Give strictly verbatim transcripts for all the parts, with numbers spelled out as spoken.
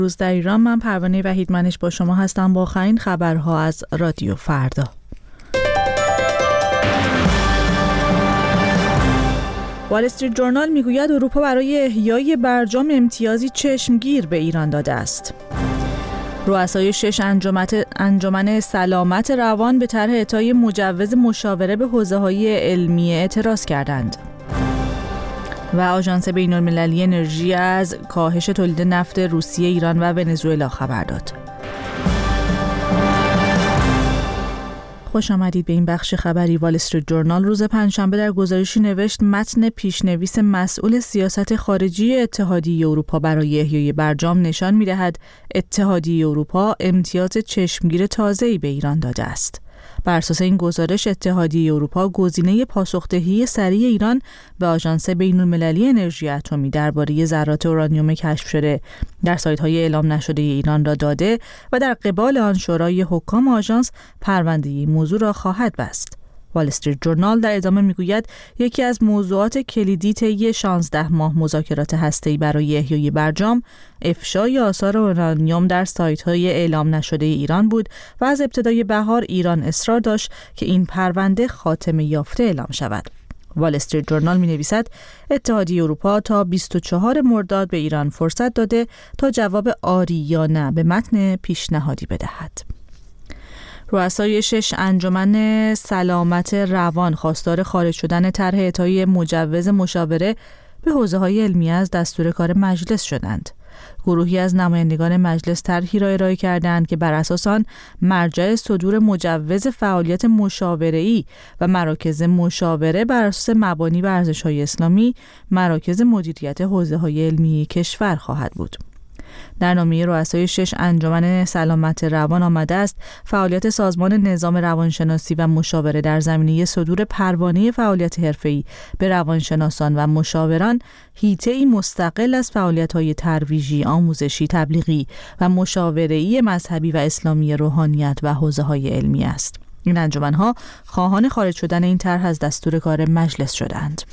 روز در ایران. من پروانه وحیدمنش با شما هستم با آخرین خبرها از رادیو فردا. وال استریت ژورنال میگوید اروپا برای احیای برجام امتیازی چشمگیر به ایران داده است. رؤسای شش انجمن سلامت روان به طرح اعطای مجوز مشاوره به حوزه‌های علمی اعتراض کردند. و آژانس بین‌المللی انرژی از کاهش تولید نفت روسیه، ایران و ونزوئلا خبر داد. خوش آمدید به این بخش خبری. وال استریت ژورنال روز پنجشنبه در گزارشی نوشت متن پیشنویس مسئول سیاست خارجی اتحادیه اروپا برای احیای برجام نشان می‌دهد اتحادیه اروپا امتیاز چشمگیر تازه‌ای به ایران داده است. بر اساس این گزارش اتحادیه اروپا گزینه پاسخدهی سریع ایران به آژانس بین‌المللی انرژی اتمی درباره ذرات اورانیوم کشف شده در سایت‌های اعلام نشده ایران را داده و در قبال آن شورای حکام آژانس پرونده این موضوع را خواهد بست. وال استریت ژورنال در ادامه میگوید یکی از موضوعات کلیدی طی شانزده ماه مذاکرات هسته‌ای برای احیای برجام افشای آثار اورانیوم در سایت‌های اعلام نشده ایران بود و از ابتدای بهار ایران اصرار داشت که این پرونده خاتمه یافته اعلام شود. وال استریت ژورنال می‌نویسد اتحادیه اروپا تا بیست و چهارم مرداد به ایران فرصت داده تا جواب آری یا نه به متن پیشنهادی بدهد. رؤسای شش انجمن سلامت روان خواستار خارج شدن طرح اعطای مجوز مشاوره به حوزه‌های علمی از دستور کار مجلس شدند. گروهی از نمایندگان مجلس طرحی را ارائه کردند که بر اساس آن مرجع صدور مجوز فعالیت مشاوره‌ای و مراکز مشاوره بر اساس مبانی و ارزش‌های اسلامی مراکز مدیریت حوزه‌های علمی کشور خواهد بود. در نامه رؤسای شش انجمن سلامت روان آمده است فعالیت سازمان نظام روانشناسی و مشاوره در زمینه صدور پروانه فعالیت حرفه‌ای به روانشناسان و مشاوران حیطه‌ای مستقل از فعالیت‌های ترویجی، آموزشی، تبلیغی و مشاوره‌ای مذهبی و اسلامی روحانیت و حوزه‌های علمی است. این انجمن‌ها خواهان خارج شدن این طرح از دستور کار مجلس شدند.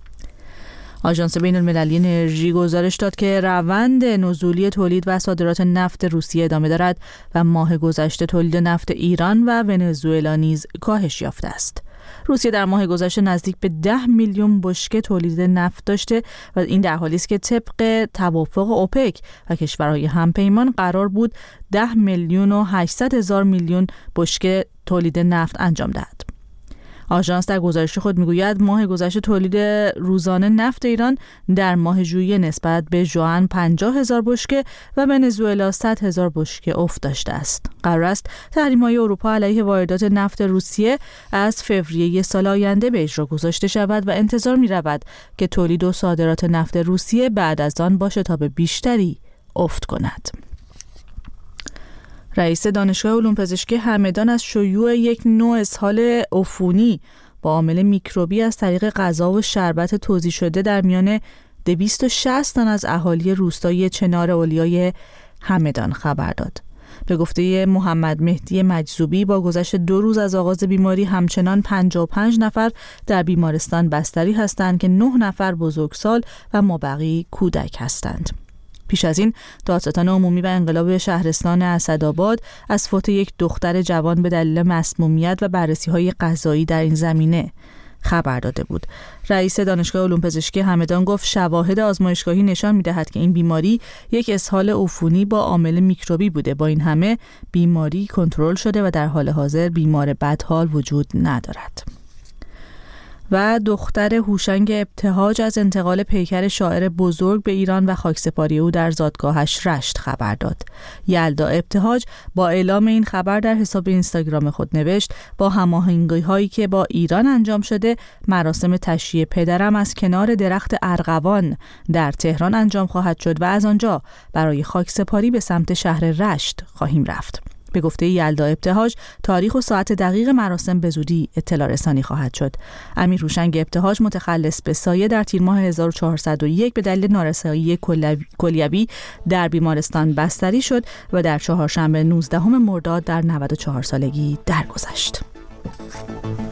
آژانس بین‌المللی انرژی گزارش داد که روند نزولی تولید و صادرات نفت روسیه ادامه دارد و ماه گذشته تولید نفت ایران و ونزوئلا نیز کاهش یافته است. روسیه در ماه گذشته نزدیک به ده میلیون بشکه تولید نفت داشته و این در حالی است که طبق توافق اوپک و کشورهای همپیمان قرار بود ده میلیون و هشتصد هزار میلیون بشکه تولید نفت انجام دهد. آژانس در گزارش خود میگوید ماه گذشته تولید روزانه نفت ایران در ماه ژوئیه نسبت به ژوئن پنجاه هزار بشکه و ونزوئلا صد هزار بشکه افت داشته است. قرار است تحریم‌های اروپا علیه واردات نفت روسیه از فوریه سال آینده به اجرا گذاشته شود و انتظار می‌رود که تولید و صادرات نفت روسیه بعد از آن با شتاب بیشتری افت کند. رئیس دانشگاه علوم پزشکی همدان از شیوع یک نوع اسهال عفونی با عامل میکروبی از طریق غذا و شربت توزیع شده در میان دویست و شصت تن از اهالی روستای چنار اولیای همدان خبر داد. به گفته محمد مهدی مجذوبی با گذشت دو روز از آغاز بیماری همچنان پنجاه و پنج نفر در بیمارستان بستری هستند که نه نفر بزرگسال و مابقی کودک هستند. پیش از این دادستان عمومی و انقلاب شهرستان اسدآباد از فوت یک دختر جوان به دلیل مسمومیت و بررسی‌های قضایی در این زمینه خبر داده بود. رئیس دانشگاه علوم پزشکی همدان گفت شواهد آزمایشگاهی نشان می‌دهد که این بیماری یک اسهال عفونی با عامل میکروبی بوده. با این همه بیماری کنترل شده و در حال حاضر بیمار بدحال وجود ندارد. و دختر هوشنگ ابتهاج از انتقال پیکر شاعر بزرگ به ایران و خاکسپاری او در زادگاهش رشت خبر داد. یلدا ابتهاج با اعلام این خبر در حساب اینستاگرام خود نوشت با هماهنگی‌هایی که با ایران انجام شده مراسم تشییع پدرم از کنار درخت ارغوان در تهران انجام خواهد شد و از آنجا برای خاکسپاری به سمت شهر رشت خواهیم رفت. به گفته یلدا ابتهاج تاریخ و ساعت دقیق مراسم به زودی اطلاع رسانی خواهد شد. امیر هوشنگ ابتهاج متخلص به سایه در تیر ماه هزار و چهارصد و یک به دلیل نارسایی کلیوی در بیمارستان بستری شد و در چهارشنبه نوزدهم مرداد در نود و چهار سالگی درگذشت.